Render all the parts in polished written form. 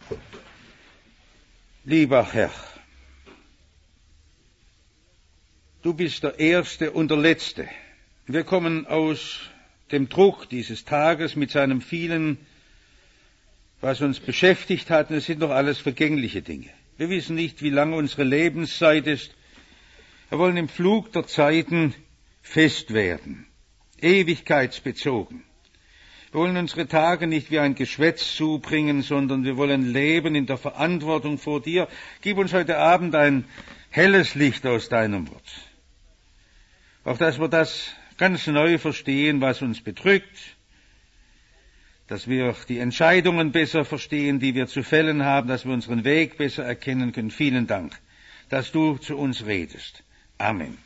Lieber Herr, du bist der Erste und der Letzte. Wir kommen aus dem Druck dieses Tages mit seinem vielen, was uns beschäftigt hat, und es sind doch alles vergängliche Dinge. Wir wissen nicht, wie lang unsere Lebenszeit ist. Wir wollen im Flug der Zeiten fest werden, ewigkeitsbezogen. Wir wollen unsere Tage nicht wie ein Geschwätz zubringen, sondern wir wollen leben in der Verantwortung vor dir. Gib uns heute Abend ein helles Licht aus deinem Wort. Auch dass wir das ganz neu verstehen, was uns bedrückt, dass wir die Entscheidungen besser verstehen, die wir zu fällen haben, dass wir unseren Weg besser erkennen können. Vielen Dank, dass du zu uns redest. Amen.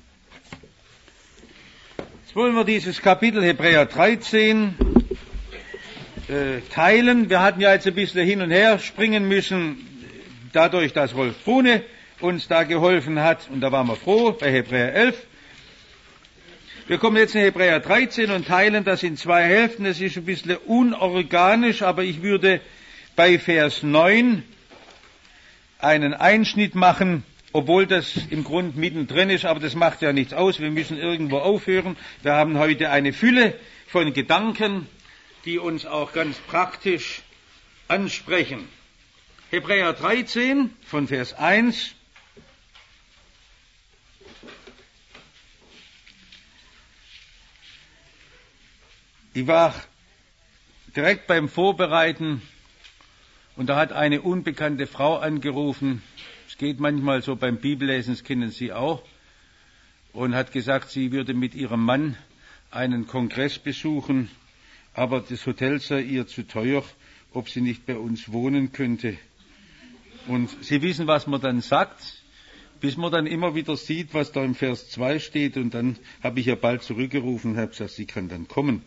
Jetzt wollen wir dieses Kapitel Hebräer 13 teilen. Wir hatten ja jetzt ein bisschen hin und her springen müssen, dadurch, dass Rolf Brune uns da geholfen hat, und da waren wir froh, bei Hebräer 11. Wir kommen jetzt in Hebräer 13 und teilen das in zwei Hälften. Es ist ein bisschen unorganisch, aber ich würde bei Vers 9 einen Einschnitt machen, obwohl das im Grund mittendrin ist, aber das macht ja nichts aus. Wir müssen irgendwo aufhören. Wir haben heute eine Fülle von Gedanken, die uns auch ganz praktisch ansprechen. Hebräer 13 von Vers 1. Ich war direkt beim Vorbereiten und da hat eine unbekannte Frau angerufen. Es geht manchmal so beim Bibellesen, das kennen Sie auch. Und hat gesagt, sie würde mit ihrem Mann einen Kongress besuchen, aber das Hotel sei ihr zu teuer, ob sie nicht bei uns wohnen könnte. Und Sie wissen, was man dann sagt, bis man dann immer wieder sieht, was da im Vers 2 steht. Und dann habe ich ja bald zurückgerufen und habe gesagt, sie kann dann kommen.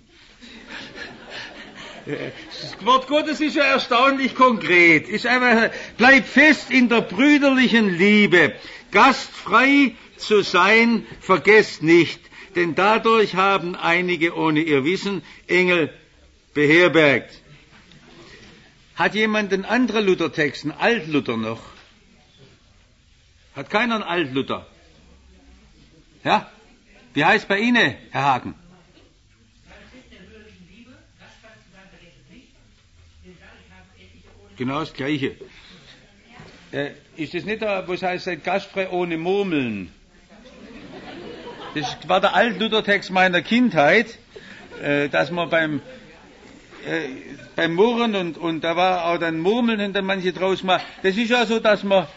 Das Wort Gottes ist ja erstaunlich konkret. Ist einfach, bleib fest in der brüderlichen Liebe. Gastfrei zu sein, vergesst nicht, denn dadurch haben einige ohne ihr Wissen Engel beherbergt. Hat jemand einen anderen Luthertext, einen Altluther noch? Hat keiner einen Altluther? Ja? Wie heißt bei Ihnen, Herr Hagen? Genau das Gleiche. Ist das nicht da, wo es heißt, seid gastfrei ohne Murmeln? Das war der Altluther-Text meiner Kindheit, dass man beim Murren und da war auch dann Murmeln hinter manche draus machen. Das ist ja so, dass man,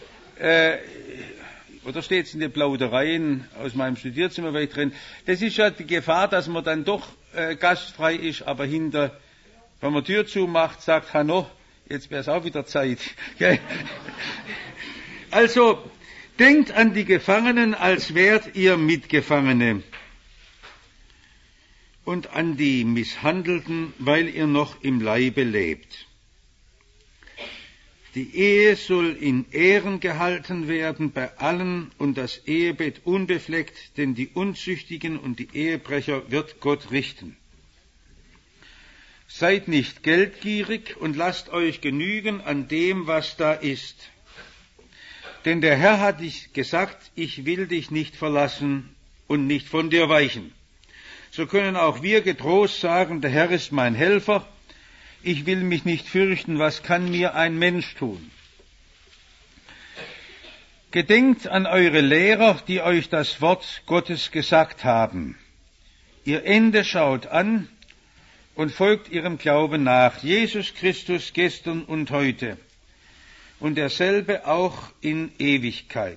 oder steht es in den Plaudereien aus meinem Studierzimmer war ich drin, das ist ja die Gefahr, dass man dann doch gastfrei ist, aber hinter, wenn man Tür zumacht, sagt, Hanno, jetzt wäre es auch wieder Zeit. Also, denkt an die Gefangenen, als wärt ihr Mitgefangene. Und an die Misshandelten, weil ihr noch im Leibe lebt. Die Ehe soll in Ehren gehalten werden bei allen und das Ehebett unbefleckt, denn die Unzüchtigen und die Ehebrecher wird Gott richten. Seid nicht geldgierig und lasst euch genügen an dem, was da ist. Denn der Herr hat dich gesagt, ich will dich nicht verlassen und nicht von dir weichen. So können auch wir getrost sagen, der Herr ist mein Helfer, ich will mich nicht fürchten, was kann mir ein Mensch tun? Gedenkt an eure Lehrer, die euch das Wort Gottes gesagt haben. Ihr Ende schaut an und folgt ihrem Glauben nach. Jesus Christus gestern und heute und derselbe auch in Ewigkeit.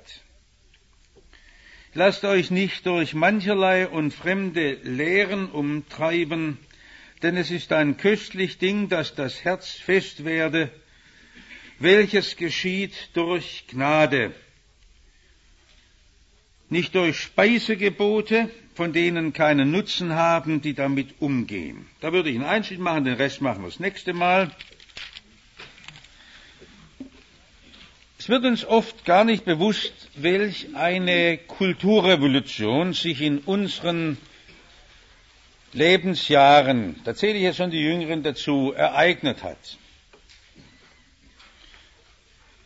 Lasst euch nicht durch mancherlei und fremde Lehren umtreiben, denn es ist ein köstlich Ding, dass das Herz fest werde, welches geschieht durch Gnade, nicht durch Speisegebote, von denen keinen Nutzen haben, die damit umgehen. Da würde ich einen Einschnitt machen, den Rest machen wir das nächste Mal. Es wird uns oft gar nicht bewusst, welch eine Kulturrevolution sich in unseren Lebensjahren, da zähle ich jetzt schon die Jüngeren dazu, ereignet hat.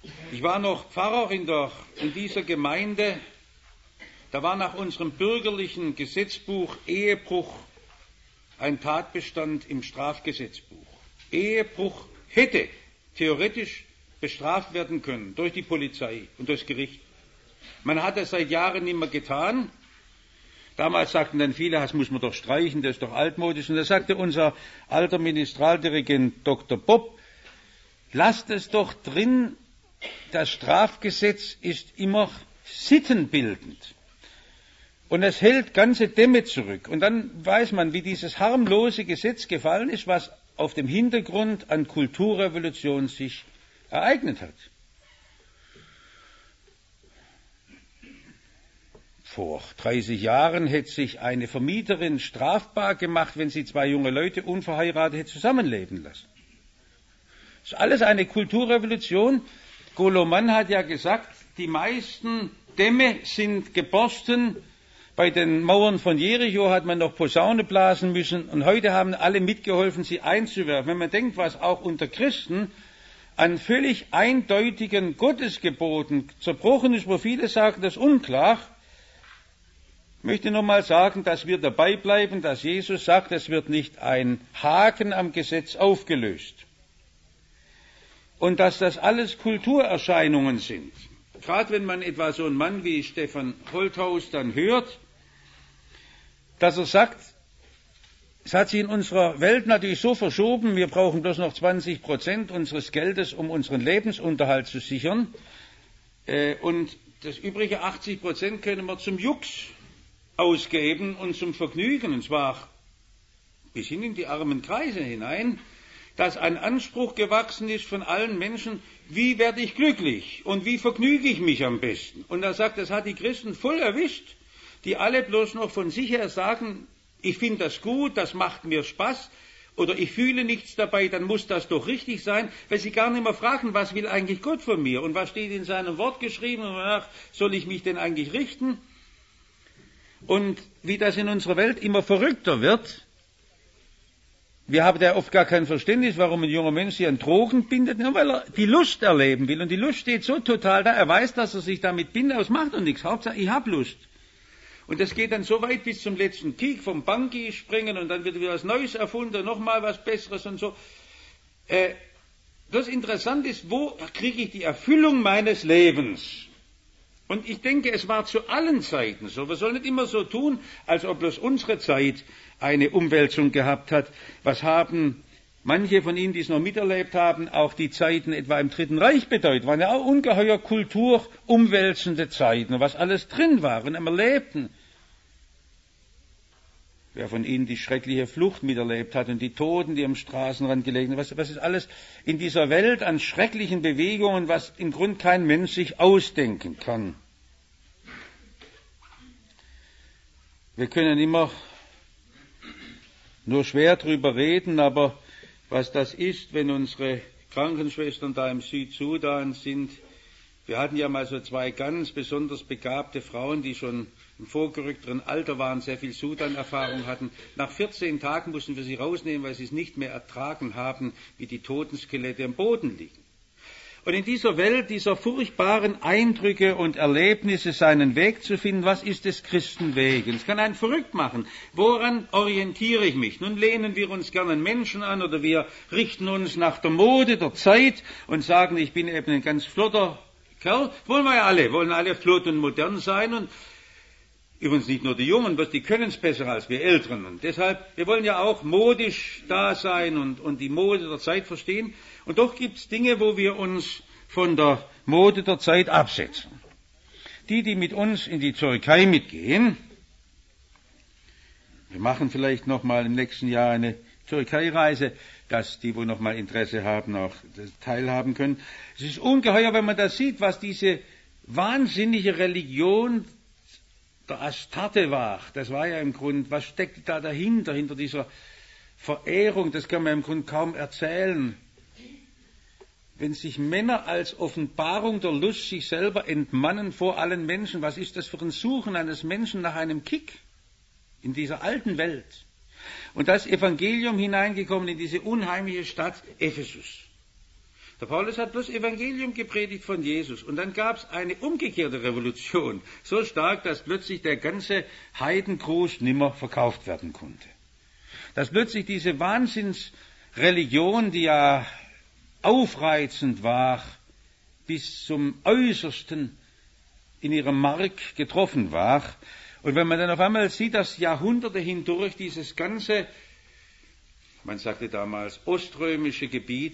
Ich war noch Pfarrer in dieser Gemeinde. Da war nach unserem bürgerlichen Gesetzbuch Ehebruch ein Tatbestand im Strafgesetzbuch. Ehebruch hätte theoretisch bestraft werden können durch die Polizei und durchs Gericht. Man hat es seit Jahren nicht mehr getan. Damals sagten dann viele, das muss man doch streichen, das ist doch altmodisch. Und da sagte unser alter Ministraldirigent Dr. Bob, lasst es doch drin, das Strafgesetz ist immer sittenbildend. Und es hält ganze Dämme zurück. Und dann weiß man, wie dieses harmlose Gesetz gefallen ist, was auf dem Hintergrund an Kulturrevolution sich ereignet hat. Vor 30 Jahren hätte sich eine Vermieterin strafbar gemacht, wenn sie zwei junge Leute unverheiratet hätte zusammenleben lassen. Das ist alles eine Kulturrevolution. Goloman hat ja gesagt, die meisten Dämme sind geborsten. Bei den Mauern von Jericho hat man noch Posaune blasen müssen und heute haben alle mitgeholfen, sie einzuwerfen. Wenn man denkt, was auch unter Christen an völlig eindeutigen Gottesgeboten zerbrochen ist, wo viele sagen, das ist unklar, ich möchte nochmal sagen, dass wir dabei bleiben, dass Jesus sagt, es wird nicht ein Haken am Gesetz aufgelöst. Und dass das alles Kulturerscheinungen sind. Gerade wenn man etwa so einen Mann wie Stefan Holthaus dann hört, dass er sagt, es hat sich in unserer Welt natürlich so verschoben, wir brauchen bloß noch 20% unseres Geldes, um unseren Lebensunterhalt zu sichern. Und das übrige 80% können wir zum Jux ausgeben und zum Vergnügen, und zwar bis hin in die armen Kreise hinein, dass ein Anspruch gewachsen ist von allen Menschen, wie werde ich glücklich und wie vergnüge ich mich am besten. Und er sagt, das hat die Christen voll erwischt, die alle bloß noch von sich her sagen, ich finde das gut, das macht mir Spaß, oder ich fühle nichts dabei, dann muss das doch richtig sein, weil sie gar nicht mehr fragen, was will eigentlich Gott von mir und was steht in seinem Wort geschrieben und danach soll ich mich denn eigentlich richten? Und wie das in unserer Welt immer verrückter wird, wir haben da oft gar kein Verständnis, warum ein junger Mensch sich an Drogen bindet, nur weil er die Lust erleben will. Und die Lust steht so total da, er weiß, dass er sich damit bindet, aber es macht und nichts. Hauptsache, ich habe Lust. Und das geht dann so weit bis zum letzten Kick, vom Bungee springen und dann wird wieder was Neues erfunden, nochmal was Besseres und so. Das Interessante ist, wo kriege ich die Erfüllung meines Lebens? Und ich denke, es war zu allen Zeiten so. Wir sollen nicht immer so tun, als ob bloß unsere Zeit eine Umwälzung gehabt hat. Was haben manche von Ihnen, die es noch miterlebt haben, auch die Zeiten etwa im Dritten Reich bedeutet? Waren ja auch ungeheuer kulturumwälzende Zeiten, was alles drin war und immer lebten. Wer von Ihnen die schreckliche Flucht miterlebt hat und die Toten, die am Straßenrand gelegen sind, was ist alles in dieser Welt an schrecklichen Bewegungen, was im Grunde kein Mensch sich ausdenken kann. Wir können immer nur schwer drüber reden, aber was das ist, wenn unsere Krankenschwestern da im Südsudan sind, wir hatten ja mal so zwei ganz besonders begabte Frauen, die schon im vorgerückteren Alter waren, sehr viel Sudan-Erfahrung hatten. Nach 14 Tagen mussten wir sie rausnehmen, weil sie es nicht mehr ertragen haben, wie die Totenskelette am Boden liegen. Und in dieser Welt, dieser furchtbaren Eindrücke und Erlebnisse seinen Weg zu finden, was ist des Christenweg? Es kann einen verrückt machen. Woran orientiere ich mich? Nun lehnen wir uns gerne an Menschen an oder wir richten uns nach der Mode der Zeit und sagen, ich bin eben ein ganz flotter Kerl. Wollen alle flott und modern sein und übrigens nicht nur die Jungen, die können es besser als wir Älteren. Und deshalb, wir wollen ja auch modisch da sein und die Mode der Zeit verstehen. Und doch gibt es Dinge, wo wir uns von der Mode der Zeit absetzen. Die mit uns in die Türkei mitgehen, wir machen vielleicht nochmal im nächsten Jahr eine Türkei-Reise, dass die, wo nochmal Interesse haben, auch teilhaben können. Es ist ungeheuer, wenn man das sieht, was diese wahnsinnige Religion der Astarte war. Das war ja im Grunde, was steckt da dahinter, hinter dieser Verehrung, das kann man im Grunde kaum erzählen. Wenn sich Männer als Offenbarung der Lust sich selber entmannen vor allen Menschen, was ist das für ein Suchen eines Menschen nach einem Kick in dieser alten Welt? Und das Evangelium hineingekommen in diese unheimliche Stadt Ephesus. Der Paulus hat bloß Evangelium gepredigt von Jesus. Und dann gab es eine umgekehrte Revolution. So stark, dass plötzlich der ganze Heidengruß nimmer verkauft werden konnte. Dass plötzlich diese Wahnsinnsreligion, die ja aufreizend war, bis zum Äußersten in ihrem Mark getroffen war. Und wenn man dann auf einmal sieht, dass Jahrhunderte hindurch dieses ganze, man sagte damals, oströmische Gebiet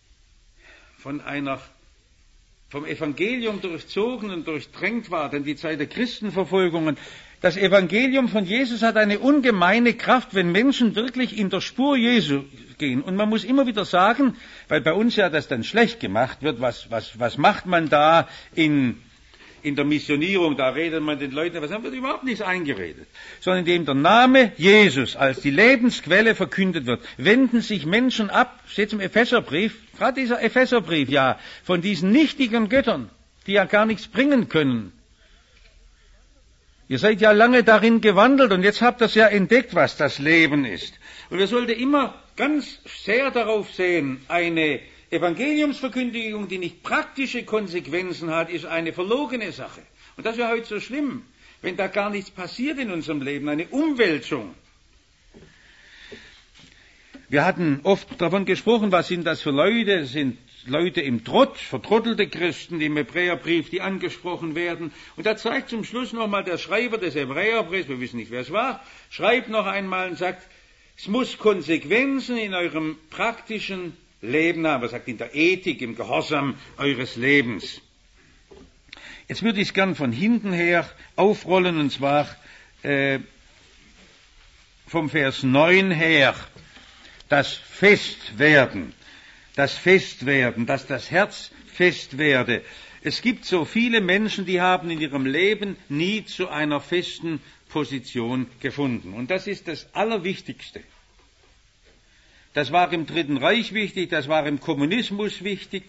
vom Evangelium durchzogen und durchdrängt war, denn die Zeit der Christenverfolgungen, das Evangelium von Jesus hat eine ungemeine Kraft, wenn Menschen wirklich in der Spur Jesu gehen. Und man muss immer wieder sagen, weil bei uns ja das dann schlecht gemacht wird, was macht man da in der Missionierung, da redet man den Leuten, was wird überhaupt nichts eingeredet. Sondern indem der Name Jesus als die Lebensquelle verkündet wird, wenden sich Menschen ab, steht im Epheserbrief, gerade dieser Epheserbrief, ja, von diesen nichtigen Göttern, die ja gar nichts bringen können. Ihr seid ja lange darin gewandelt und jetzt habt ihr es ja entdeckt, was das Leben ist. Und wir sollten immer ganz sehr darauf sehen, eine Evangeliumsverkündigung, die nicht praktische Konsequenzen hat, ist eine verlogene Sache. Und das ist ja heute so schlimm, wenn da gar nichts passiert in unserem Leben, eine Umwälzung. Wir hatten oft davon gesprochen, was sind das für Leute? Das sind Leute im Trott, vertrottelte Christen, die im Hebräerbrief, die angesprochen werden. Und da zeigt zum Schluss nochmal der Schreiber des Hebräerbriefs, wir wissen nicht, wer es war, schreibt noch einmal und sagt, es muss Konsequenzen in eurem praktischen Leben haben, er sagt in der Ethik, im Gehorsam eures Lebens. Jetzt würde ich es gern von hinten her aufrollen, und zwar vom Vers 9 her, das Festwerden, dass das Herz fest werde. Es gibt so viele Menschen, die haben in ihrem Leben nie zu einer festen Position gefunden. Und das ist das Allerwichtigste. Das war im Dritten Reich wichtig, das war im Kommunismus wichtig.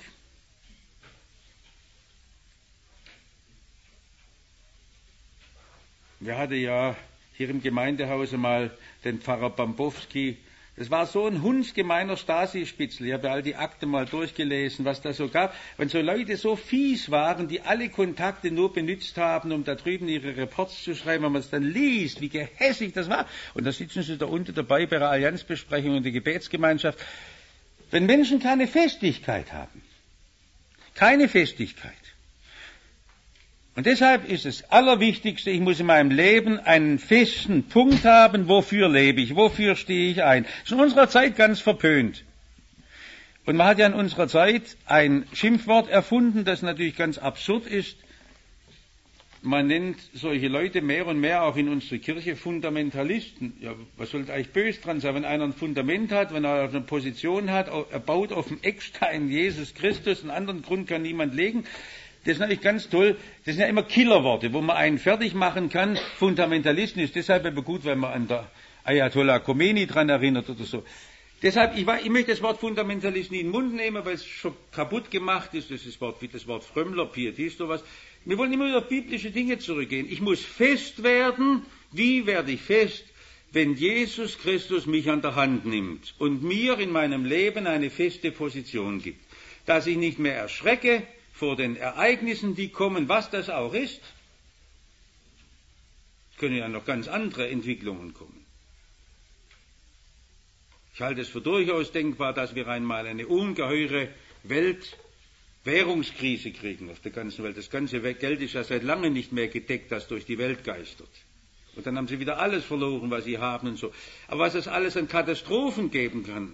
Wir hatten ja hier im Gemeindehaus mal den Pfarrer Bambowski. Das war so ein hundsgemeiner Stasi-Spitzel. Ich habe all die Akten mal durchgelesen, was da so gab. Wenn so Leute so fies waren, die alle Kontakte nur benutzt haben, um da drüben ihre Reports zu schreiben, wenn man es dann liest, wie gehässig das war. Und da sitzen sie da unten dabei bei der Allianzbesprechung und der Gebetsgemeinschaft. Wenn Menschen keine Festigkeit haben, keine Festigkeit. Und deshalb ist es Allerwichtigste, ich muss in meinem Leben einen festen Punkt haben, wofür lebe ich, wofür stehe ich ein. Das ist in unserer Zeit ganz verpönt. Und man hat ja in unserer Zeit ein Schimpfwort erfunden, das natürlich ganz absurd ist. Man nennt solche Leute mehr und mehr auch in unserer Kirche Fundamentalisten. Ja, was soll eigentlich böse dran sein, wenn einer ein Fundament hat, wenn er eine Position hat, er baut auf dem Eckstein Jesus Christus, einen anderen Grund kann niemand legen. Das ist natürlich ganz toll. Das sind ja immer Killerworte, wo man einen fertig machen kann. Fundamentalisten ist deshalb aber gut, weil man an der Ayatollah Khomeini dran erinnert oder so. Deshalb, ich möchte das Wort Fundamentalist nie in den Mund nehmen, weil es schon kaputt gemacht ist. Das ist das Wort Frömmler, Pietist, sowas. Wir wollen immer wieder auf biblische Dinge zurückgehen. Ich muss fest werden. Wie werde ich fest? Wenn Jesus Christus mich an der Hand nimmt und mir in meinem Leben eine feste Position gibt. Dass ich nicht mehr erschrecke vor den Ereignissen, die kommen, was das auch ist. Es können ja noch ganz andere Entwicklungen kommen. Ich halte es für durchaus denkbar, dass wir einmal eine ungeheure Währungskrise kriegen auf der ganzen Welt. Das ganze Geld ist ja seit langem nicht mehr gedeckt, das durch die Welt geistert. Und dann haben sie wieder alles verloren, was sie haben und so. Aber was es alles an Katastrophen geben kann.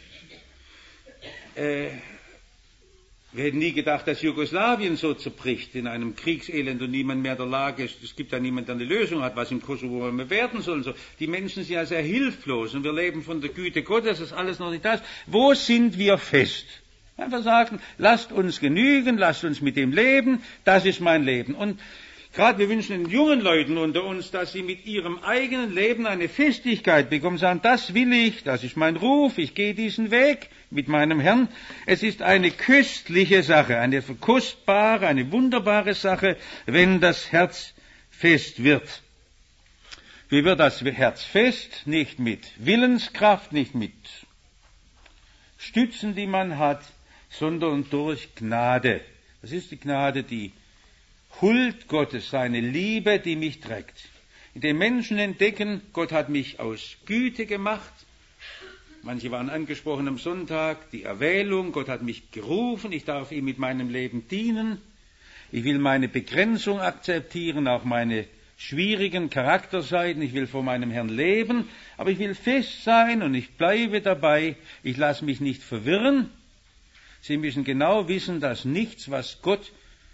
Wir hätten nie gedacht, dass Jugoslawien so zerbricht in einem Kriegselend und niemand mehr in der Lage ist. Es gibt ja niemand, der eine Lösung hat, was im Kosovo mehr werden soll. Und so. Die Menschen sind ja sehr hilflos und wir leben von der Güte Gottes, das ist alles noch nicht das. Wo sind wir fest? Einfach sagen, lasst uns genügen, lasst uns mit dem leben, das ist mein Leben. Und gerade wir wünschen den jungen Leuten unter uns, dass sie mit ihrem eigenen Leben eine Festigkeit bekommen, sagen, das will ich, das ist mein Ruf, ich gehe diesen Weg mit meinem Herrn. Es ist eine köstliche Sache, eine kostbare, eine wunderbare Sache, wenn das Herz fest wird. Wie wird das Herz fest? Nicht mit Willenskraft, nicht mit Stützen, die man hat, sondern durch Gnade. Das ist die Gnade, die Huld Gottes, seine Liebe, die mich trägt. Indem Menschen entdecken, Gott hat mich aus Güte gemacht. Manche waren angesprochen am Sonntag, die Erwählung, Gott hat mich gerufen, ich darf ihm mit meinem Leben dienen. Ich will meine Begrenzung akzeptieren, auch meine schwierigen Charakterseiten. Ich will vor meinem Herrn leben, aber ich will fest sein und ich bleibe dabei. Ich lasse mich nicht verwirren. Sie müssen genau wissen, dass nichts, was Gott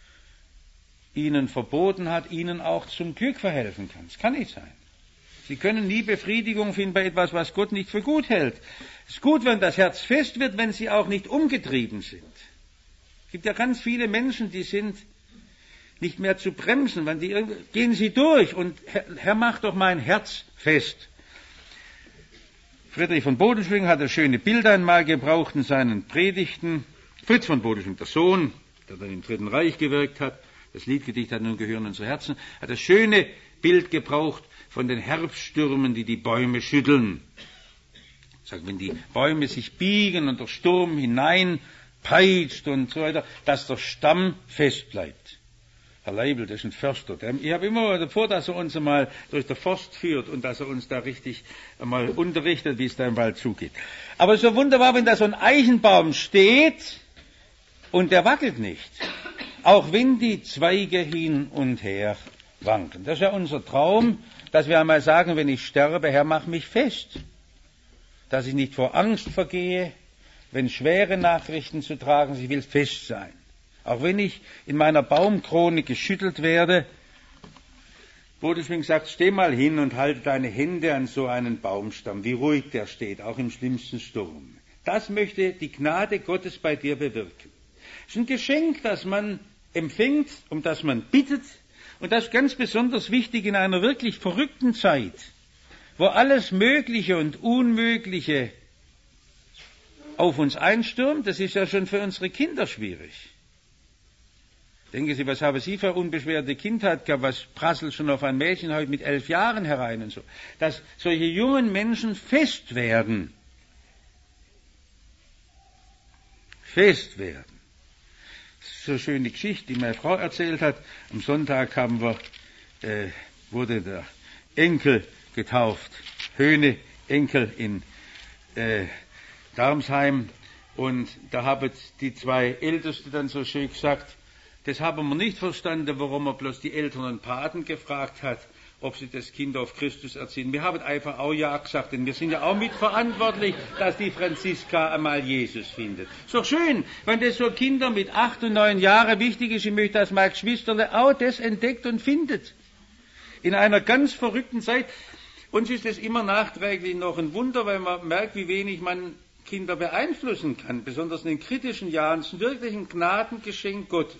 ihnen verboten hat, ihnen auch zum Glück verhelfen kann. Das kann nicht sein. Sie können nie Befriedigung finden bei etwas, was Gott nicht für gut hält. Es ist gut, wenn das Herz fest wird, wenn sie auch nicht umgetrieben sind. Es gibt ja ganz viele Menschen, die sind nicht mehr zu bremsen, gehen sie durch und Herr, mach doch mein Herz fest. Friedrich von Bodelschwingh hat das schöne Bild einmal gebraucht in seinen Predigten. Fritz von Bodelschwingh, der Sohn, der dann im Dritten Reich gewirkt hat, das Liedgedicht hat nun gehören unsere Herzen, hat das schöne Bild gebraucht von den Herbststürmen, die die Bäume schütteln. Sagt, wenn die Bäume sich biegen und der Sturm hineinpeitscht und so weiter, dass der Stamm fest bleibt. Herr Leibl, das ist ein Förster. Ich habe immer davor, dass er uns einmal durch den Forst führt und dass er uns da richtig einmal unterrichtet, wie es da im Wald zugeht. Aber so wunderbar, wenn da so ein Eichenbaum steht und der wackelt nicht. Auch wenn die Zweige hin und her wanken. Das ist ja unser Traum, dass wir einmal sagen, wenn ich sterbe, Herr, mach mich fest. Dass ich nicht vor Angst vergehe, wenn schwere Nachrichten zu tragen sind, ich will fest sein. Auch wenn ich in meiner Baumkrone geschüttelt werde, Bodelschwingh sagt, steh mal hin und halte deine Hände an so einen Baumstamm, wie ruhig der steht, auch im schlimmsten Sturm. Das möchte die Gnade Gottes bei dir bewirken. Es ist ein Geschenk, das man empfängt, um das man bittet, und das ist ganz besonders wichtig in einer wirklich verrückten Zeit, wo alles Mögliche und Unmögliche auf uns einstürmt. Das ist ja schon für unsere Kinder schwierig. Denken Sie, was haben Sie für unbeschwerte Kindheit gehabt? Was prasselt schon auf ein Mädchen heute mit 11 Jahren herein und so? Dass solche jungen Menschen fest werden. Fest werden. Das ist so eine schöne Geschichte, die meine Frau erzählt hat. Am Sonntag wurde der Enkel getauft. Höhne, Enkel in Darmsheim. Und da haben die zwei Ältesten dann so schön gesagt, das haben wir nicht verstanden, warum er bloß die Eltern und Paten gefragt hat, ob sie das Kind auf Christus erziehen. Wir haben einfach auch ja gesagt, denn wir sind ja auch mitverantwortlich, dass die Franziska einmal Jesus findet. Ist doch schön, wenn das so Kinder mit 8 und 9 Jahren wichtig ist, ich möchte, dass meine Geschwisterle auch das entdeckt und findet. In einer ganz verrückten Zeit. Uns ist es immer nachträglich noch ein Wunder, weil man merkt, wie wenig man Kinder beeinflussen kann, besonders in den kritischen Jahren. Es ist wirklich ein Gnadengeschenk Gottes.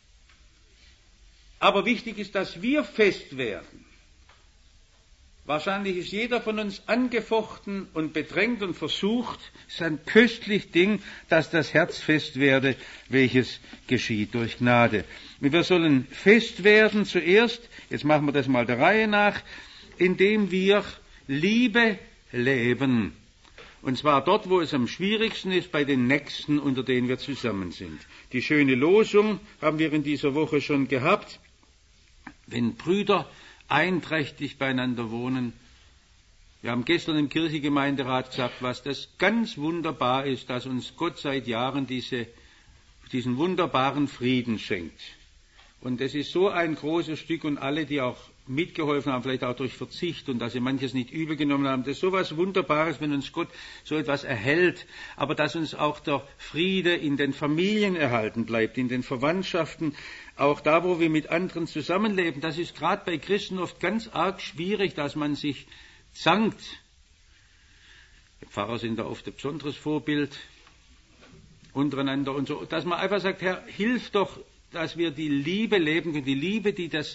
Aber wichtig ist, dass wir fest werden. Wahrscheinlich ist jeder von uns angefochten und bedrängt und versucht. Es ist ein köstliches Ding, dass das Herz fest werde, welches geschieht durch Gnade. Und wir sollen fest werden zuerst, jetzt machen wir das mal der Reihe nach, indem wir Liebe leben. Und zwar dort, wo es am schwierigsten ist, bei den Nächsten, unter denen wir zusammen sind. Die schöne Losung haben wir in dieser Woche schon gehabt. Wenn Brüder einträchtig beieinander wohnen. Wir haben gestern im Kirchengemeinderat gesagt, was das ganz wunderbar ist, dass uns Gott seit Jahren diesen wunderbaren Frieden schenkt. Und es ist so ein großes Stück, und alle, die auch mitgeholfen haben, vielleicht auch durch Verzicht und dass sie manches nicht übel genommen haben, das ist so was Wunderbares, wenn uns Gott so etwas erhält, aber dass uns auch der Friede in den Familien erhalten bleibt, in den Verwandtschaften, auch da, wo wir mit anderen zusammenleben. Das ist gerade bei Christen oft ganz arg schwierig, dass man sich zankt. Die Pfarrer sind da oft ein besonderes Vorbild untereinander und so, dass man einfach sagt, Herr, hilf doch, dass wir die Liebe leben können, die Liebe, die des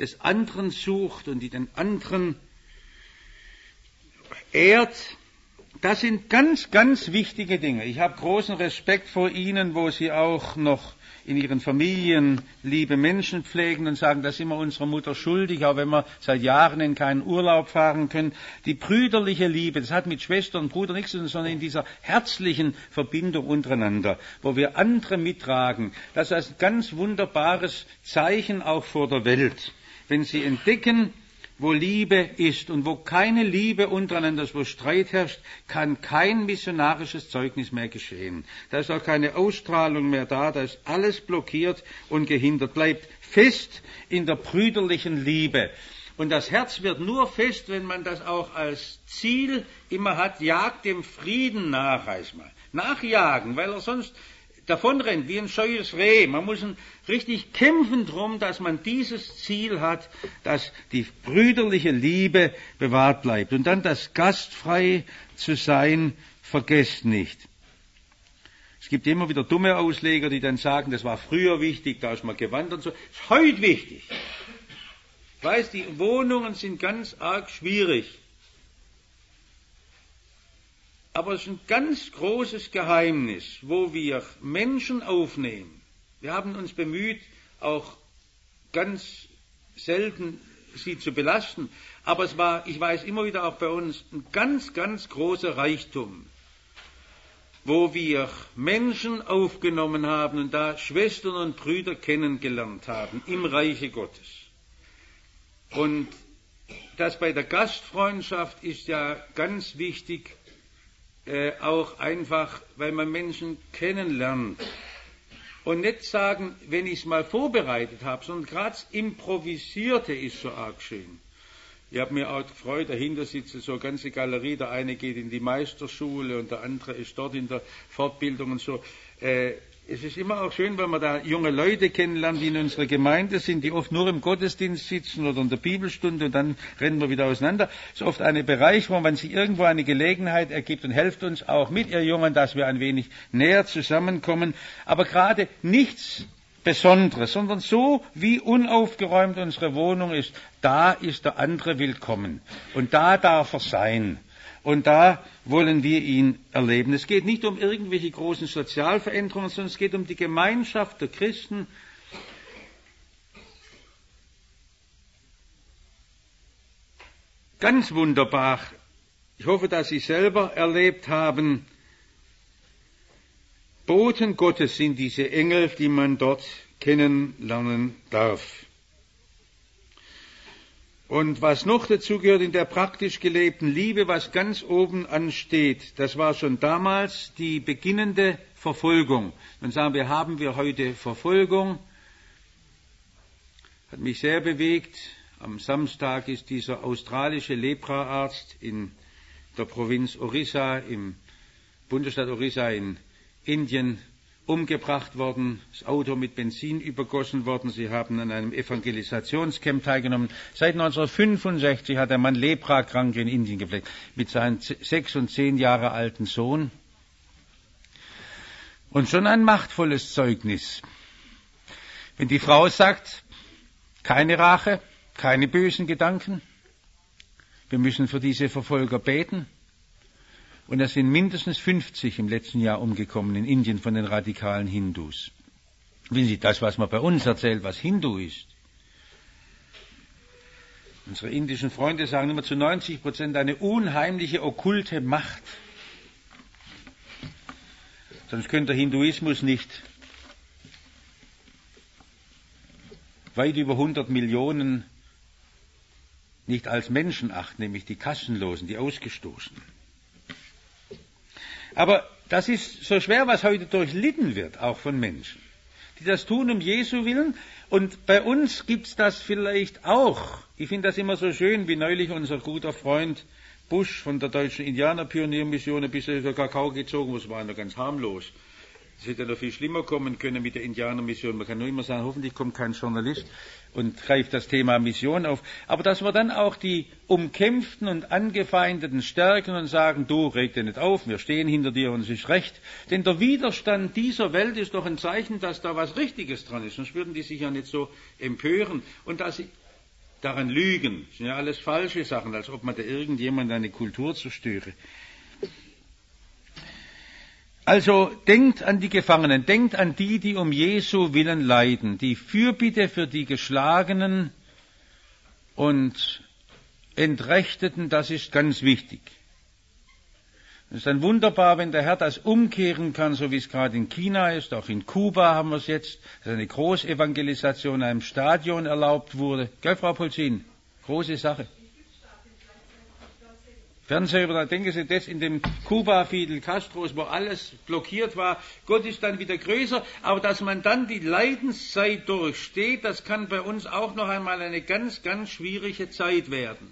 anderen sucht und die den anderen ehrt Das sind ganz, ganz wichtige Dinge. Ich habe großen Respekt vor Ihnen, wo Sie auch noch in Ihren Familien liebe Menschen pflegen und sagen, das sind wir unserer Mutter schuldig, auch wenn wir seit Jahren in keinen Urlaub fahren können. Die brüderliche Liebe, das hat mit Schwester und Bruder nichts zu tun, sondern in dieser herzlichen Verbindung untereinander, wo wir andere mittragen. Das ist ein ganz wunderbares Zeichen auch vor der Welt. Wenn Sie entdecken, wo Liebe ist und wo keine Liebe untereinander, wo Streit herrscht, kann kein missionarisches Zeugnis mehr geschehen. Da ist auch keine Ausstrahlung mehr da, da ist alles blockiert und gehindert. Bleibt fest in der brüderlichen Liebe. Und das Herz wird nur fest, wenn man das auch als Ziel immer hat, jagt dem Frieden nach, heißt mal. Nachjagen, weil er sonst davonrennt wie ein scheues Reh. Man muss richtig kämpfen drum, dass man dieses Ziel hat, dass die brüderliche Liebe bewahrt bleibt. Und dann das gastfrei zu sein, vergesst nicht. Es gibt immer wieder dumme Ausleger, die dann sagen, das war früher wichtig, da ist man gewandert und so. Das ist heute wichtig. Ich weiß, die Wohnungen sind ganz arg schwierig. Aber es ist ein ganz großes Geheimnis, wo wir Menschen aufnehmen. Wir haben uns bemüht, auch ganz selten sie zu belasten. Aber es war, ich weiß immer wieder auch bei uns, ein ganz, ganz großer Reichtum, wo wir Menschen aufgenommen haben und da Schwestern und Brüder kennengelernt haben im Reiche Gottes. Und das bei der Gastfreundschaft ist ja ganz wichtig, auch einfach, weil man Menschen kennenlernt. Und nicht sagen, wenn ich es mal vorbereitet habe, sondern gerade das Improvisierte ist so arg schön. Ich habe mir auch gefreut, dahinter sitzt so eine ganze Galerie, der eine geht in die Meisterschule und der andere ist dort in der Fortbildung und so. Es ist immer auch schön, wenn man da junge Leute kennenlernt, die in unserer Gemeinde sind, die oft nur im Gottesdienst sitzen oder in der Bibelstunde und dann rennen wir wieder auseinander. Es ist oft eine Bereicherung, wenn sich irgendwo eine Gelegenheit ergibt und helft uns auch mit, ihr Jungen, dass wir ein wenig näher zusammenkommen. Aber gerade nichts Besonderes, sondern so, wie unaufgeräumt unsere Wohnung ist, da ist der andere willkommen. Und da darf er sein. Und da wollen wir ihn erleben. Es geht nicht um irgendwelche großen Sozialveränderungen, sondern es geht um die Gemeinschaft der Christen. Ganz wunderbar. Ich hoffe, dass Sie selber erlebt haben. Boten Gottes sind diese Engel, die man dort kennenlernen darf. Und was noch dazu gehört in der praktisch gelebten Liebe, was ganz oben ansteht, das war schon damals die beginnende Verfolgung. Man sagen wir, haben wir heute Verfolgung? Hat mich sehr bewegt. Am Samstag ist dieser australische Lepraarzt in der Provinz Orissa, im Bundesstaat Orissa in Indien, umgebracht worden, das Auto mit Benzin übergossen worden. Sie haben an einem Evangelisationscamp teilgenommen. Seit 1965 hat der Mann Leprakranke in Indien gepflegt, mit seinem 6 und 10 Jahre alten Sohn. Und schon ein machtvolles Zeugnis. Wenn die Frau sagt, keine Rache, keine bösen Gedanken, wir müssen für diese Verfolger beten. Und es sind mindestens 50 im letzten Jahr umgekommen in Indien von den radikalen Hindus. Wissen Sie, das, was man bei uns erzählt, was Hindu ist. Unsere indischen Freunde sagen immer zu 90% eine unheimliche, okkulte Macht. Sonst könnte der Hinduismus nicht weit über 100 Millionen nicht als Menschen achten, nämlich die Kassenlosen, die Ausgestoßenen. Aber das ist so schwer, was heute durchlitten wird, auch von Menschen, die das tun um Jesu willen. Und bei uns gibt's das vielleicht auch. Ich finde das immer so schön, wie neulich unser guter Freund Busch von der deutschen Indianerpioniermission ein bisschen über Kakao gezogen, das war noch ganz harmlos. Es hätte noch viel schlimmer kommen können mit der Indianermission. Man kann nur immer sagen, hoffentlich kommt kein Journalist und greift das Thema Mission auf. Aber dass wir dann auch die Umkämpften und Angefeindeten stärken und sagen, du, reg dir nicht auf, wir stehen hinter dir und es ist recht. Denn der Widerstand dieser Welt ist doch ein Zeichen, dass da was Richtiges dran ist. Sonst würden die sich ja nicht so empören. Und dass sie daran lügen, das sind ja alles falsche Sachen, als ob man da irgendjemand eine Kultur zerstöre. Also denkt an die Gefangenen, denkt an die, die um Jesu willen leiden, die Fürbitte für die Geschlagenen und Entrechteten, das ist ganz wichtig. Es ist dann wunderbar, wenn der Herr das umkehren kann, so wie es gerade in China ist, auch in Kuba haben wir es jetzt, dass eine Großevangelisation in einem Stadion erlaubt wurde. Gell, Frau Polzin? Große Sache. Fernseher, denken Sie, das in dem Kuba Fidel Castros, wo alles blockiert war, Gott ist dann wieder größer, aber dass man dann die Leidenszeit durchsteht, das kann bei uns auch noch einmal eine ganz, ganz schwierige Zeit werden.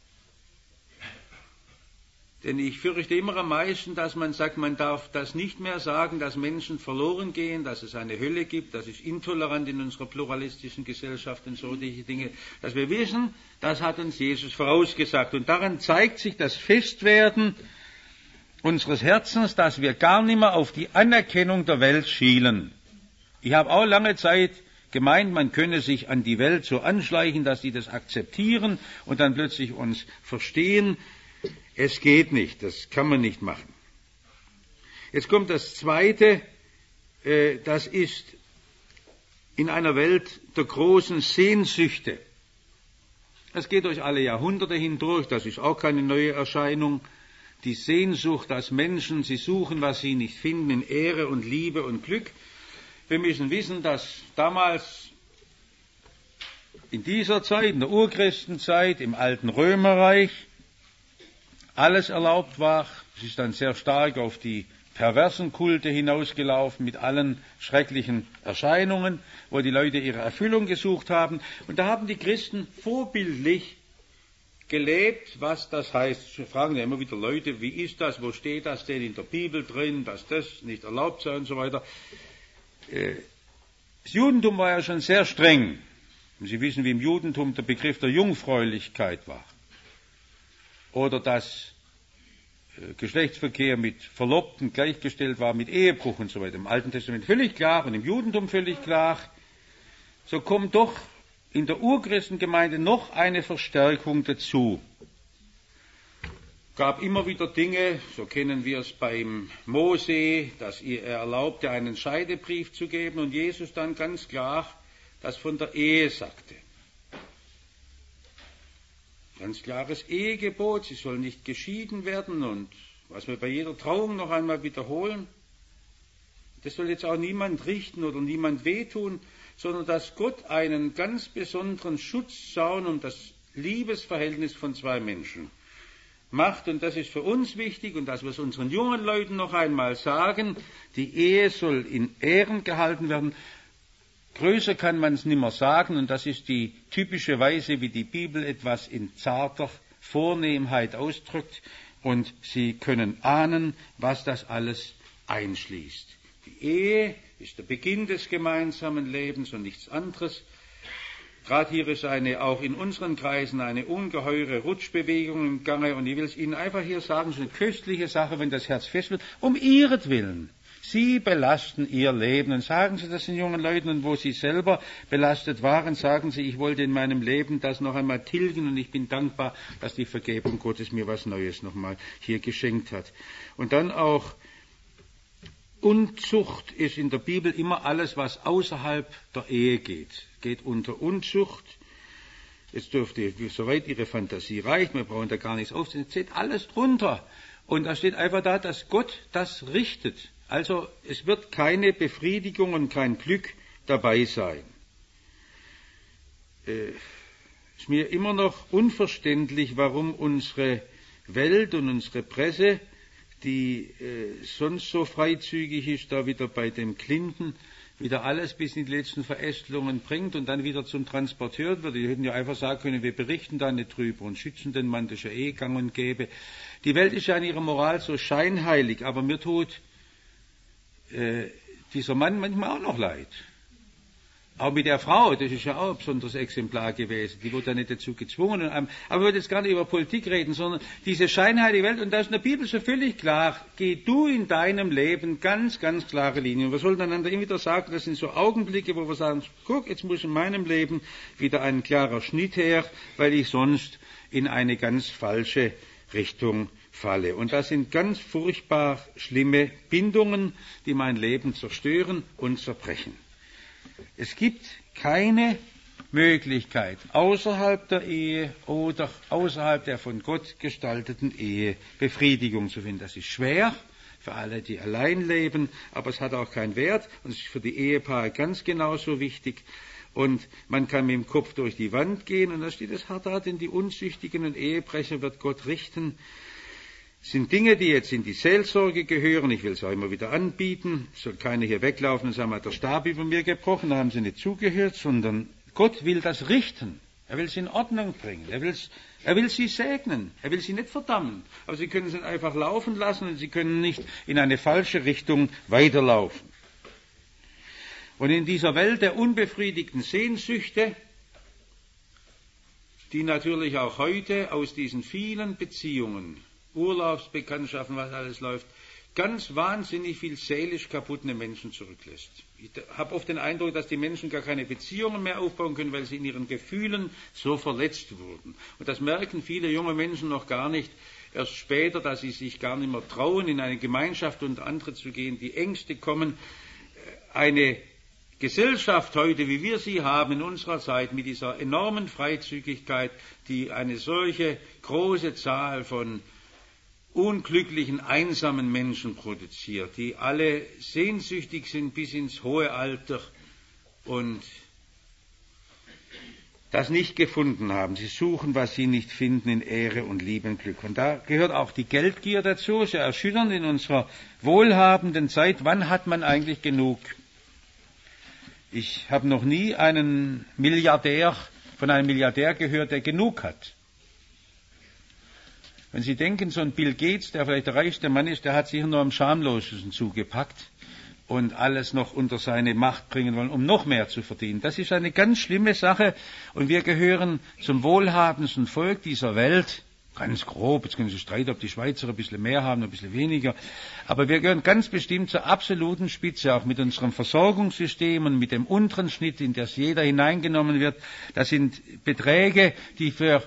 Denn ich fürchte immer am meisten, dass man sagt, man darf das nicht mehr sagen, dass Menschen verloren gehen, dass es eine Hölle gibt, das ist intolerant in unserer pluralistischen Gesellschaft und solche Dinge. Dass wir wissen, das hat uns Jesus vorausgesagt. Und daran zeigt sich das Festwerden unseres Herzens, dass wir gar nicht mehr auf die Anerkennung der Welt schielen. Ich habe auch lange Zeit gemeint, man könne sich an die Welt so anschleichen, dass sie das akzeptieren und dann plötzlich uns verstehen. Es geht nicht, das kann man nicht machen. Jetzt kommt das Zweite, das ist in einer Welt der großen Sehnsüchte. Das geht durch alle Jahrhunderte hindurch, das ist auch keine neue Erscheinung. Die Sehnsucht, dass Menschen, sie suchen, was sie nicht finden, in Ehre und Liebe und Glück. Wir müssen wissen, dass damals in dieser Zeit, in der Urchristenzeit, im alten Römerreich, alles erlaubt war. Es ist dann sehr stark auf die perversen Kulte hinausgelaufen mit allen schrecklichen Erscheinungen, wo die Leute ihre Erfüllung gesucht haben. Und da haben die Christen vorbildlich gelebt, was das heißt. Wir fragen ja immer wieder Leute, wie ist das, wo steht das denn in der Bibel drin, dass das nicht erlaubt sei und so weiter. Das Judentum war ja schon sehr streng. Und Sie wissen, wie im Judentum der Begriff der Jungfräulichkeit war. Oder dass Geschlechtsverkehr mit Verlobten gleichgestellt war mit Ehebruch und so weiter. Im Alten Testament völlig klar und im Judentum völlig klar. So kommt doch in der Urchristengemeinde noch eine Verstärkung dazu. Gab immer wieder Dinge, so kennen wir es beim Mose, dass er erlaubte, einen Scheidebrief zu geben und Jesus dann ganz klar das von der Ehe sagte. Ganz klares Ehegebot, sie soll nicht geschieden werden und was wir bei jeder Trauung noch einmal wiederholen, das soll jetzt auch niemand richten oder niemand wehtun, sondern dass Gott einen ganz besonderen Schutzzaun um das Liebesverhältnis von zwei Menschen macht und das ist für uns wichtig und dass wir es unseren jungen Leuten noch einmal sagen, die Ehe soll in Ehren gehalten werden. Größer kann man es nicht mehr sagen und das ist die typische Weise, wie die Bibel etwas in zarter Vornehmheit ausdrückt und Sie können ahnen, was das alles einschließt. Die Ehe ist der Beginn des gemeinsamen Lebens und nichts anderes. Gerade hier ist auch in unseren Kreisen eine ungeheure Rutschbewegung im Gange und ich will es Ihnen einfach hier sagen, es ist eine köstliche Sache, wenn das Herz fest wird, um ihretwillen. Sie belasten ihr Leben und sagen Sie das den jungen Leuten und wo Sie selber belastet waren, sagen Sie, ich wollte in meinem Leben das noch einmal tilgen und ich bin dankbar, dass die Vergebung Gottes mir was Neues nochmal hier geschenkt hat. Und dann auch Unzucht ist in der Bibel immer alles, was außerhalb der Ehe geht. Geht unter Unzucht. Jetzt dürfte, soweit Ihre Fantasie reicht, wir brauchen da gar nichts aufzählen, steht alles drunter. Und da steht einfach da, dass Gott das richtet. Also es wird keine Befriedigung und kein Glück dabei sein. Ist mir immer noch unverständlich, warum unsere Welt und unsere Presse, die sonst so freizügig ist, da wieder bei dem Clinton wieder alles bis in die letzten Verästelungen bringt und dann wieder zum Transporteur wird. Die hätten ja einfach sagen können, wir berichten da nicht drüber und schützen den Mann, das ist ja gang und gäbe. Die Welt ist ja in ihrer Moral so scheinheilig, aber mir tut dieser Mann manchmal auch noch leid. Auch mit der Frau, das ist ja auch ein besonderes Exemplar gewesen, die wurde ja nicht dazu gezwungen. Aber ich würde jetzt gar nicht über Politik reden, sondern diese scheinheilige Welt, und da ist in der Bibel so völlig klar, geh du in deinem Leben ganz, ganz klare Linien. Und wir sollten einander immer wieder sagen, das sind so Augenblicke, wo wir sagen, guck, jetzt muss in meinem Leben wieder ein klarer Schnitt her, weil ich sonst in eine ganz falsche Richtung falle. Und das sind ganz furchtbar schlimme Bindungen, die mein Leben zerstören und zerbrechen. Es gibt keine Möglichkeit, außerhalb der Ehe oder außerhalb der von Gott gestalteten Ehe Befriedigung zu finden. Das ist schwer für alle, die allein leben, aber es hat auch keinen Wert und es ist für die Ehepaare ganz genauso wichtig. Und man kann mit dem Kopf durch die Wand gehen und da steht es hart, denn die Unzüchtigen und Ehebrecher wird Gott richten. Das sind Dinge, die jetzt in die Seelsorge gehören. Ich will es auch immer wieder anbieten. Es soll keiner hier weglaufen und sagen, hat der Stab über mir gebrochen, da haben sie nicht zugehört, sondern Gott will das richten. Er will es in Ordnung bringen. Er will sie segnen. Er will sie nicht verdammen. Aber sie können es nicht einfach laufen lassen und sie können nicht in eine falsche Richtung weiterlaufen. Und in dieser Welt der unbefriedigten Sehnsüchte, die natürlich auch heute aus diesen vielen Beziehungen, Urlaubsbekanntschaften, was alles läuft, ganz wahnsinnig viel seelisch kaputte Menschen zurücklässt. Ich habe oft den Eindruck, dass die Menschen gar keine Beziehungen mehr aufbauen können, weil sie in ihren Gefühlen so verletzt wurden. Und das merken viele junge Menschen noch gar nicht, erst später, dass sie sich gar nicht mehr trauen, in eine Gemeinschaft unter andere zu gehen. Die Ängste kommen. Eine Gesellschaft heute, wie wir sie haben in unserer Zeit, mit dieser enormen Freizügigkeit, die eine solche große Zahl von unglücklichen, einsamen Menschen produziert, die alle sehnsüchtig sind bis ins hohe Alter und das nicht gefunden haben. Sie suchen, was sie nicht finden, in Ehre und Liebe und Glück. Und da gehört auch die Geldgier dazu, sehr erschütternd in unserer wohlhabenden Zeit. Wann hat man eigentlich genug? Ich habe noch nie von einem Milliardär gehört, der genug hat. Wenn Sie denken, so ein Bill Gates, der vielleicht der reichste Mann ist, der hat sich nur am Schamlosesten zugepackt und alles noch unter seine Macht bringen wollen, um noch mehr zu verdienen. Das ist eine ganz schlimme Sache und wir gehören zum wohlhabendsten Volk dieser Welt. Ganz grob, jetzt können Sie streiten, ob die Schweizer ein bisschen mehr haben, ein bisschen weniger. Aber wir gehören ganz bestimmt zur absoluten Spitze, auch mit unserem Versorgungssystem und mit dem unteren Schnitt, in das jeder hineingenommen wird. Das sind Beträge, die für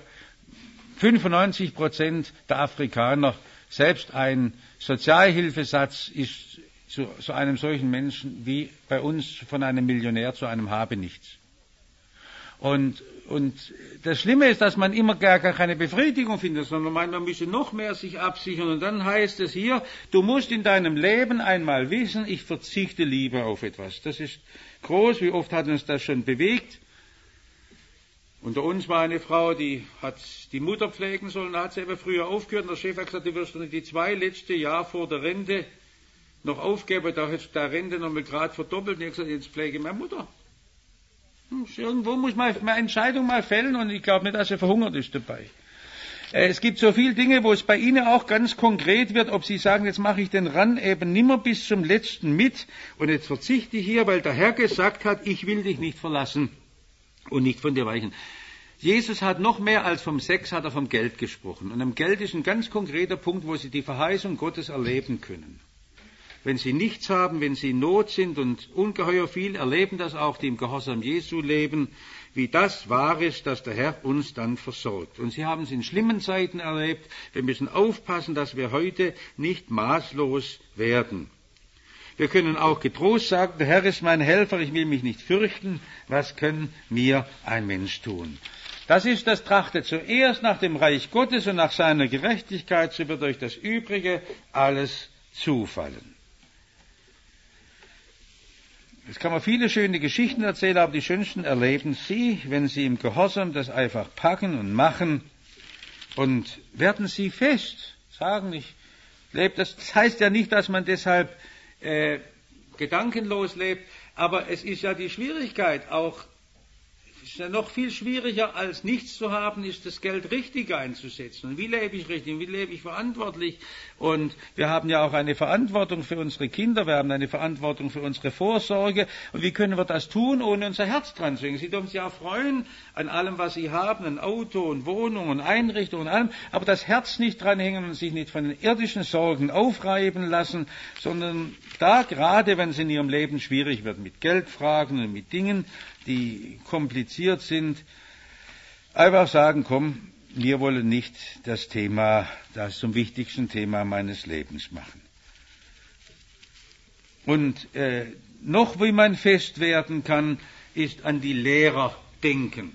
95% der Afrikaner, selbst ein Sozialhilfesatz ist zu einem solchen Menschen wie bei uns von einem Millionär zu einem Habenichts. Und das Schlimme ist, dass man immer gar keine Befriedigung findet, sondern man müsse noch mehr sich absichern. Und dann heißt es hier, du musst in deinem Leben einmal wissen, ich verzichte lieber auf etwas. Das ist groß, wie oft hat uns das schon bewegt. Unter uns war eine Frau, die hat die Mutter pflegen sollen, da hat sie eben früher aufgehört. Und der Chef hat gesagt, du wirst die 2 letzten Jahre vor der Rente noch aufgeben, da hättest du die Rente noch mal gerade verdoppelt. Und ich habe gesagt, jetzt pflege ich meine Mutter. Irgendwo muss man eine Entscheidung mal fällen und ich glaube nicht, dass er verhungert ist dabei. Es gibt so viele Dinge, wo es bei Ihnen auch ganz konkret wird, ob Sie sagen, jetzt mache ich den Run eben nimmer bis zum letzten mit und jetzt verzichte ich hier, weil der Herr gesagt hat, ich will dich nicht verlassen und nicht von dir weichen. Jesus hat noch mehr als vom Sex, hat er vom Geld gesprochen. Und am Geld ist ein ganz konkreter Punkt, wo Sie die Verheißung Gottes erleben können. Wenn Sie nichts haben, wenn Sie in Not sind und ungeheuer viel erleben das auch, die im Gehorsam Jesu leben, wie das wahr ist, dass der Herr uns dann versorgt. Und Sie haben es in schlimmen Zeiten erlebt. Wir müssen aufpassen, dass wir heute nicht maßlos werden. Wir können auch getrost sagen, der Herr ist mein Helfer, ich will mich nicht fürchten. Was kann mir ein Mensch tun? Das ist das Trachtet zuerst nach dem Reich Gottes und nach seiner Gerechtigkeit, so wird euch das Übrige alles zufallen. Jetzt kann man viele schöne Geschichten erzählen, aber die schönsten erleben Sie, wenn Sie im Gehorsam das einfach packen und machen und werden Sie fest. Sagen, ich lebe. Das heißt ja nicht, dass man deshalb gedankenlos lebt, aber es ist ja die Schwierigkeit auch. Es ist ja noch viel schwieriger als nichts zu haben, ist das Geld richtig einzusetzen. Und wie lebe ich richtig? Wie lebe ich verantwortlich? Und wir haben ja auch eine Verantwortung für unsere Kinder, wir haben eine Verantwortung für unsere Vorsorge. Und wie können wir das tun, ohne unser Herz dran zu hängen? Sie dürfen sich ja freuen an allem, was Sie haben, an Auto und Wohnung und Einrichtung und allem, aber das Herz nicht dranhängen und sich nicht von den irdischen Sorgen aufreiben lassen, sondern da gerade, wenn es in Ihrem Leben schwierig wird, mit Geldfragen und mit Dingen, die kompliziert sind, einfach sagen, komm, wir wollen nicht das zum wichtigsten Thema meines Lebens machen. Und noch, wie man fest werden kann, ist an die Lehrer denken.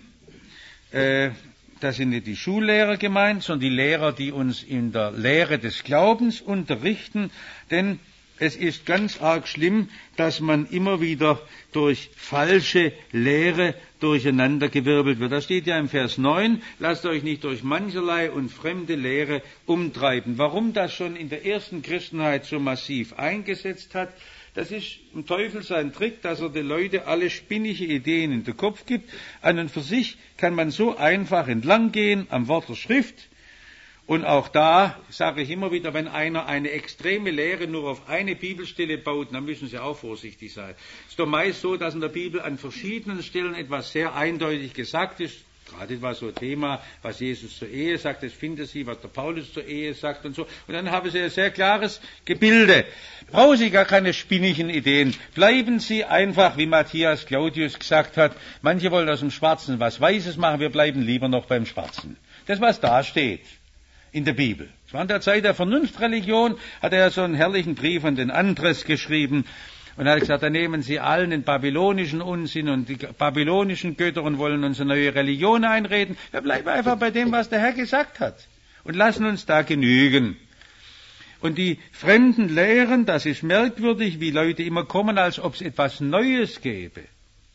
Da sind nicht die Schullehrer gemeint, sondern die Lehrer, die uns in der Lehre des Glaubens unterrichten, denn es ist ganz arg schlimm, dass man immer wieder durch falsche Lehre durcheinandergewirbelt wird. Da steht ja im Vers 9, lasst euch nicht durch mancherlei und fremde Lehre umtreiben. Warum das schon in der ersten Christenheit so massiv eingesetzt hat, das ist im Teufel sein Trick, dass er den Leuten alle spinnige Ideen in den Kopf gibt. An und für sich kann man so einfach entlanggehen am Wort der Schrift. Und auch da sage ich immer wieder, wenn einer eine extreme Lehre nur auf eine Bibelstelle baut, dann müssen Sie auch vorsichtig sein. Es ist doch meist so, dass in der Bibel an verschiedenen Stellen etwas sehr eindeutig gesagt ist. Gerade war so ein Thema, was Jesus zur Ehe sagt, das finden Sie, was der Paulus zur Ehe sagt und so. Und dann haben Sie ein sehr klares Gebilde. Brauchen Sie gar keine spinnigen Ideen. Bleiben Sie einfach, wie Matthias Claudius gesagt hat, manche wollen aus dem Schwarzen was Weißes machen, wir bleiben lieber noch beim Schwarzen. Das, was da steht in der Bibel. Es war in der Zeit der Vernunftreligion, hat er so einen herrlichen Brief an den Andres geschrieben. Und er hat gesagt, da nehmen Sie allen den babylonischen Unsinn und die babylonischen Götter und wollen uns eine neue Religion einreden. Wir bleiben einfach bei dem, was der Herr gesagt hat. Und lassen uns da genügen. Und die fremden Lehren, das ist merkwürdig, wie Leute immer kommen, als ob es etwas Neues gäbe.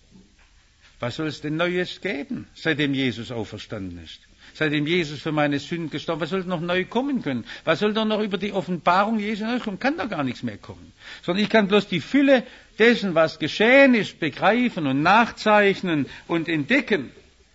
Was soll es denn Neues geben, seitdem Jesus auferstanden ist? Seitdem Jesus für meine Sünden gestorben ist, was soll noch neu kommen können? Was soll doch noch über die Offenbarung Jesu kommen? Kann da gar nichts mehr kommen. Sondern ich kann bloß die Fülle dessen, was geschehen ist, begreifen und nachzeichnen und entdecken.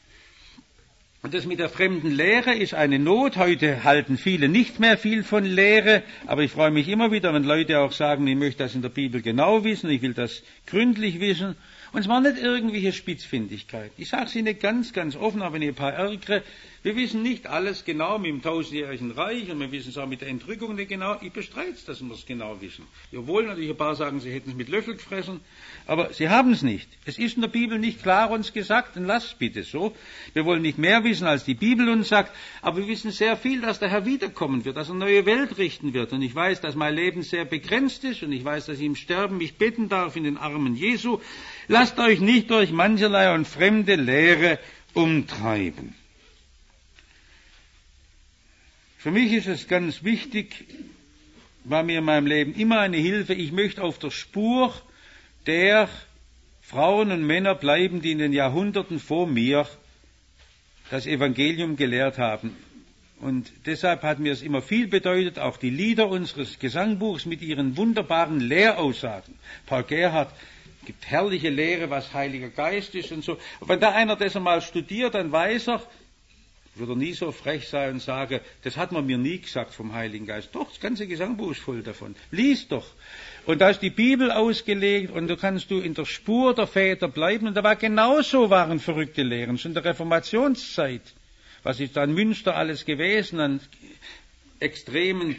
Und das mit der fremden Lehre ist eine Not. Heute halten viele nicht mehr viel von Lehre, aber ich freue mich immer wieder, wenn Leute auch sagen, ich möchte das in der Bibel genau wissen, ich will das gründlich wissen. Und zwar nicht irgendwelche Spitzfindigkeit. Ich sage es Ihnen ganz, ganz offen, aber wenn ich ein paar ärgere, wir wissen nicht alles genau mit dem tausendjährigen Reich und wir wissen es auch mit der Entrückung nicht genau. Ich bestreite es, dass wir es genau wissen. Jawohl, natürlich ein paar sagen, sie hätten es mit Löffel gefressen, aber sie haben es nicht. Es ist in der Bibel nicht klar uns gesagt, dann lasst es bitte so. Wir wollen nicht mehr wissen, als die Bibel uns sagt, aber wir wissen sehr viel, dass der Herr wiederkommen wird, dass er eine neue Welt richten wird. Und ich weiß, dass mein Leben sehr begrenzt ist und ich weiß, dass ich im Sterben mich beten darf in den Armen Jesu. Lasst euch nicht durch mancherlei und fremde Lehre umtreiben. Für mich ist es ganz wichtig, war mir in meinem Leben immer eine Hilfe, ich möchte auf der Spur der Frauen und Männer bleiben, die in den Jahrhunderten vor mir das Evangelium gelehrt haben. Und deshalb hat mir es immer viel bedeutet, auch die Lieder unseres Gesangbuchs mit ihren wunderbaren Lehraussagen. Paul Gerhardt gibt herrliche Lehre, was Heiliger Geist ist und so. Und wenn da einer das einmal studiert, dann weiß er, würde nie so frech sein und sagen, das hat man mir nie gesagt vom Heiligen Geist. Doch, das ganze Gesangbuch ist voll davon. Lies doch. Und da ist die Bibel ausgelegt und da kannst du in der Spur der Väter bleiben. Und da war genauso waren verrückte Lehren, schon in der Reformationszeit. Was ist da in Münster alles gewesen an extremen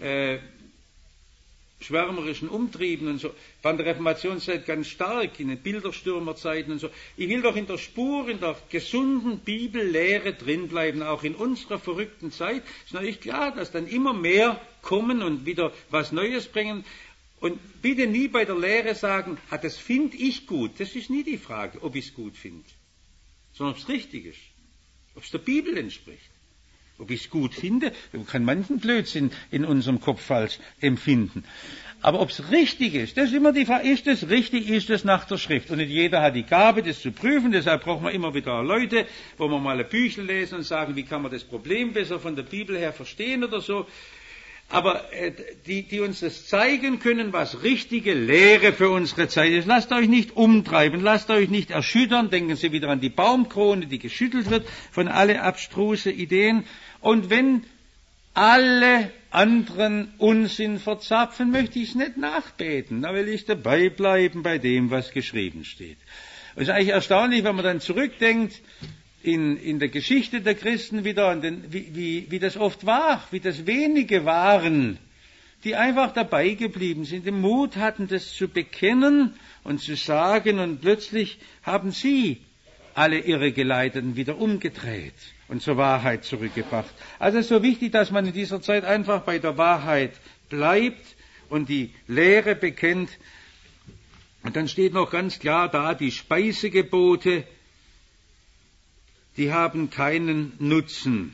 schwärmerischen Umtrieben und so, war in der Reformationszeit ganz stark, in den Bilderstürmerzeiten und so. Ich will doch in der Spur, in der gesunden Bibellehre drinbleiben, auch in unserer verrückten Zeit. Ist natürlich klar, dass dann immer mehr kommen und wieder was Neues bringen. Und bitte nie bei der Lehre sagen, das finde ich gut. Das ist nie die Frage, ob ich es gut finde, sondern ob es richtig ist, ob es der Bibel entspricht. Ob ich es gut finde, man kann manchen Blödsinn in unserem Kopf falsch empfinden. Aber ob es richtig ist, das ist immer die Frage, ist es richtig, ist es nach der Schrift? Und nicht jeder hat die Gabe, das zu prüfen, deshalb braucht man immer wieder Leute, wo man mal ein Büchlein lesen und sagen, wie kann man das Problem besser von der Bibel her verstehen oder so. Aber die uns das zeigen können, was richtige Lehre für unsere Zeit ist. Lasst euch nicht umtreiben, lasst euch nicht erschüttern. Denken Sie wieder an die Baumkrone, die geschüttelt wird von alle abstruse Ideen. Und wenn alle anderen Unsinn verzapfen, möchte ich es nicht nachbeten. Da will ich dabei bleiben bei dem, was geschrieben steht. Es ist eigentlich erstaunlich, wenn man dann zurückdenkt, in der Geschichte der Christen wieder, wie das oft war, wie das wenige waren, die einfach dabei geblieben sind, den Mut hatten, das zu bekennen und zu sagen, und plötzlich haben sie alle Irregeleiteten wieder umgedreht. und zur Wahrheit zurückgebracht. Also es ist so wichtig, dass man in dieser Zeit einfach bei der Wahrheit bleibt und die Lehre bekennt. Und dann steht noch ganz klar da, die Speisegebote, die haben keinen Nutzen.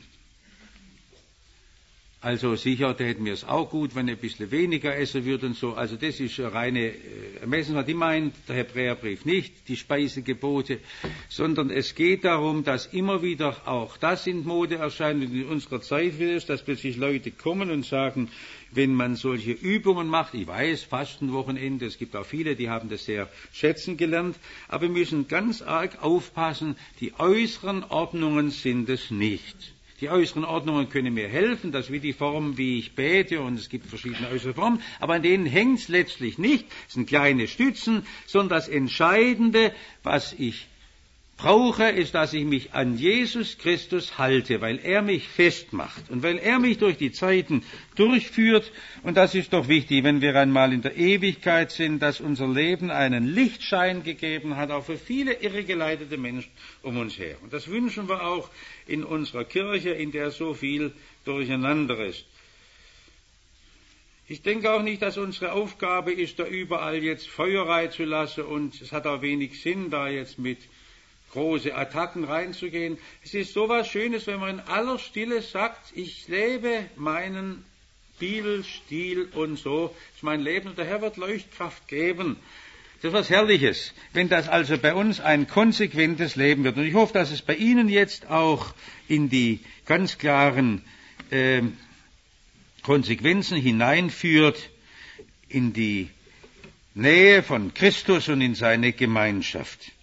Also sicher, da hätten wir es auch gut, wenn ihr ein bisschen weniger essen würden und so. Also das ist eine reine Ermessenssache. Die meint der Hebräerbrief nicht, die Speisegebote, sondern es geht darum, dass immer wieder auch das in Mode erscheint und in unserer Zeit wird es, dass plötzlich Leute kommen und sagen, wenn man solche Übungen macht, ich weiß, Fastenwochenende, es gibt auch viele, die haben das sehr schätzen gelernt, aber wir müssen ganz arg aufpassen, die äußeren Ordnungen sind es nicht. Die äußeren Ordnungen können mir helfen, das ist wie die Form, wie ich bete, und es gibt verschiedene äußere Formen, aber an denen hängt es letztlich nicht, es sind kleine Stützen, sondern das Entscheidende, was ich brauche, ist, dass ich mich an Jesus Christus halte, weil er mich festmacht und weil er mich durch die Zeiten durchführt. Und das ist doch wichtig, wenn wir einmal in der Ewigkeit sind, dass unser Leben einen Lichtschein gegeben hat, auch für viele irregeleitete Menschen um uns her. Und das wünschen wir auch in unserer Kirche, in der so viel durcheinander ist. Ich denke auch nicht, dass unsere Aufgabe ist, da überall jetzt Feuerei zu lassen, und es hat auch wenig Sinn, da jetzt mit große Attacken reinzugehen. Es ist so was Schönes, wenn man in aller Stille sagt, ich lebe meinen Bibelstil und so ist mein Leben und der Herr wird Leuchtkraft geben. Das ist was Herrliches, wenn das also bei uns ein konsequentes Leben wird. Und ich hoffe, dass es bei Ihnen jetzt auch in die ganz klaren Konsequenzen hineinführt, in die Nähe von Christus und in seine Gemeinschaft.